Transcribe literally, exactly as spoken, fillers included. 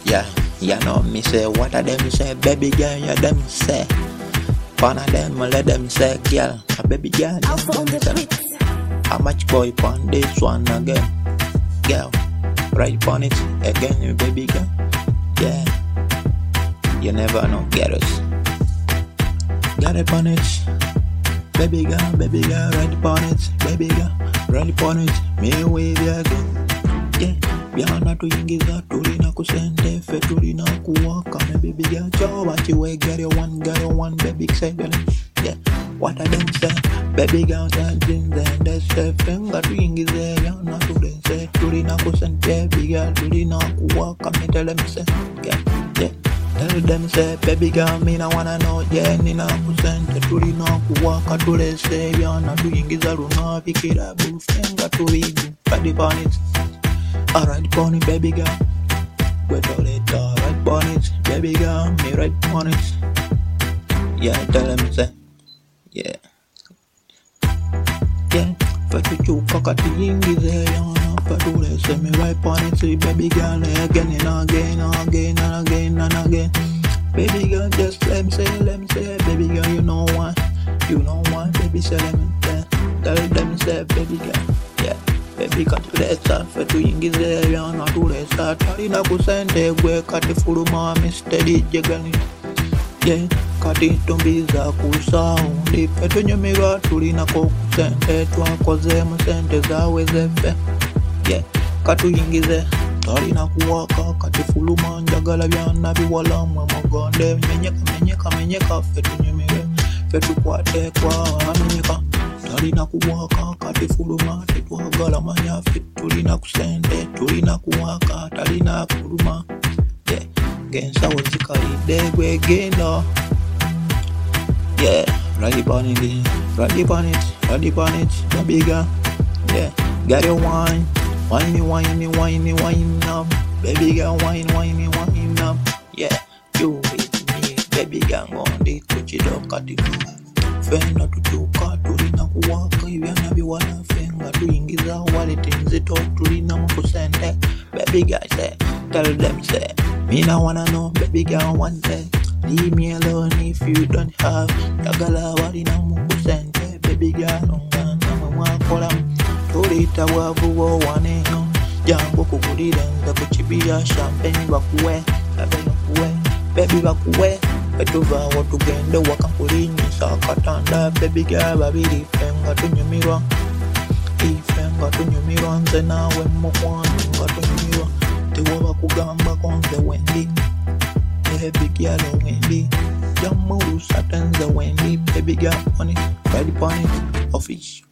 Yeah, you know me say, what a them say, baby girl, you them say. One of them, let them say, girl, a baby girl. How much boy on this one again? Girl, right on it again, baby girl. Yeah, you never know, get us. Get it on it, baby girl, baby girl, right on it, baby girl, right on it, me wave you again. Yeah, byana tuyingiza tulina kusende fe tulina kuwaka me baby girl, choba chiwe get your one, get your one, baby say girl. Yeah, what I them say, baby girl, dancing and they say finger tuyingize byana tudense tulina kusende baby girl, tulina kuwaka me tell them say, yeah, yeah. Tell them say, baby girl, me na wanna know, yeah, nina kusente tulina kuwaka tulese byana tuyingiza luna vikira bufinga tuwigu body on it. Alright, on it, baby girl. Wait all it, alright, on it, baby girl. Me right on it. Yeah, tell them say, yeah, yeah. But you cockati yingize yana, but you they say me right on it, see, baby girl, again and again and again and again and again. Baby girl, just let me say, let me say, baby girl, you know why, you know why, baby say, let me say, tell them say, baby girl, yeah. Baby katulesa fe tuyingize byana tulesa talina kusente gwe kati fuluma mister D J gani. Yeah, kati tumbiza kusaundi fe tunyumirwa tulina ko kusente twakoze mu sente zaweze fe. Yeah, katuyingize talina kuwaka kati fuluma njagala byana biwala mwe mugonde menyeka menyeka menyeka fe tunyumirwe fe tukwate kwa amenyeka. Tulina kuwaka kati fuluma tetwagala manya fe tulina kusende tulina kuwaka talina fuluma. Yeah, gensa wozikaide gwe genda. Yeah, ready on it, ready on it, ready on it, baby girl. Yeah, get your wine, wine me, wine me, wine me, wine up, baby girl, wine, wine me, wine up. Yeah, you with me, baby girl, on the touch it up, cut it. Fenda tutuka tulina kuwaka ibyana biwala fenga tuyingiza wallet nzito tulina mukusende. Baby girl say, tell them say, me na wanna know, baby girl one day, leave me alone if you don't have yagala walina mukusende. Baby girl ongana mwakola tulita wavuwo waneho jambo kugulira nza kuchibia champagne bakuwe bakuwe baby bakuwe etuva watugende wakakulinyi sakatanda. Baby girl babiri fenga tunyumirwa ifenga tunyumirwa nze nawe mukwano nga tunyumirwa tewoba kugamba konze wendi. Baby girl wendi jamuru satenze wendi. Baby girl on it, ready on it, office.